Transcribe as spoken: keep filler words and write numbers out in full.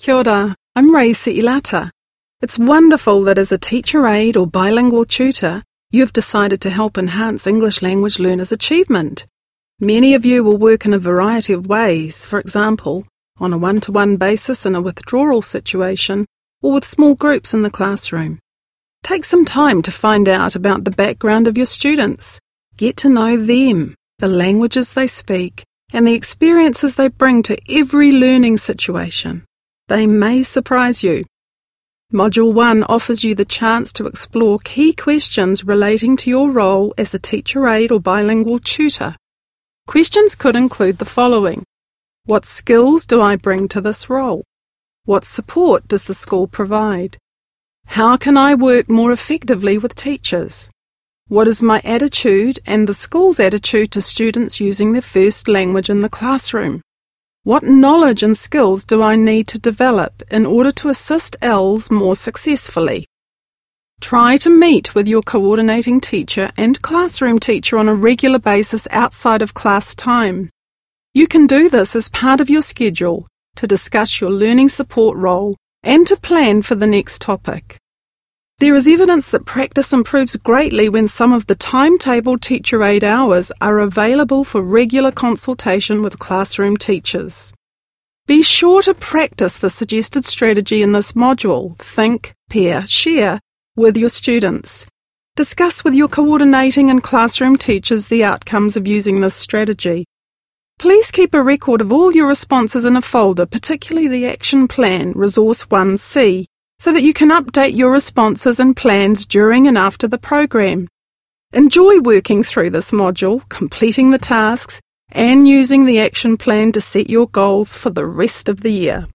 Kia ora, I'm Ray Se'ilata. It's wonderful that as a teacher aide or bilingual tutor, you've decided to help enhance English language learners' achievement. Many of you will work in a variety of ways, for example, on a one-to-one basis in a withdrawal situation or with small groups in the classroom. Take some time to find out about the background of your students. Get to know them, the languages they speak, and the experiences they bring to every learning situation. They may surprise you. Module one offers you the chance to explore key questions relating to your role as a teacher aide or bilingual tutor. Questions could include the following. What skills do I bring to this role? What support does the school provide? How can I work more effectively with teachers? What is my attitude and the school's attitude to students using their first language in the classroom? What knowledge and skills do I need to develop in order to assist E L S more successfully? Try to meet with your coordinating teacher and classroom teacher on a regular basis outside of class time. You can do this as part of your schedule to discuss your learning support role and to plan for the next topic. There is evidence that practice improves greatly when some of the timetabled teacher aide hours are available for regular consultation with classroom teachers. Be sure to practice the suggested strategy in this module, Think, Pair, Share, with your students. Discuss with your coordinating and classroom teachers the outcomes of using this strategy. Please keep a record of all your responses in a folder, particularly the Action Plan, Resource one C, so that you can update your responses and plans during and after the program. Enjoy working through this module, completing the tasks, and using the action plan to set your goals for the rest of the year.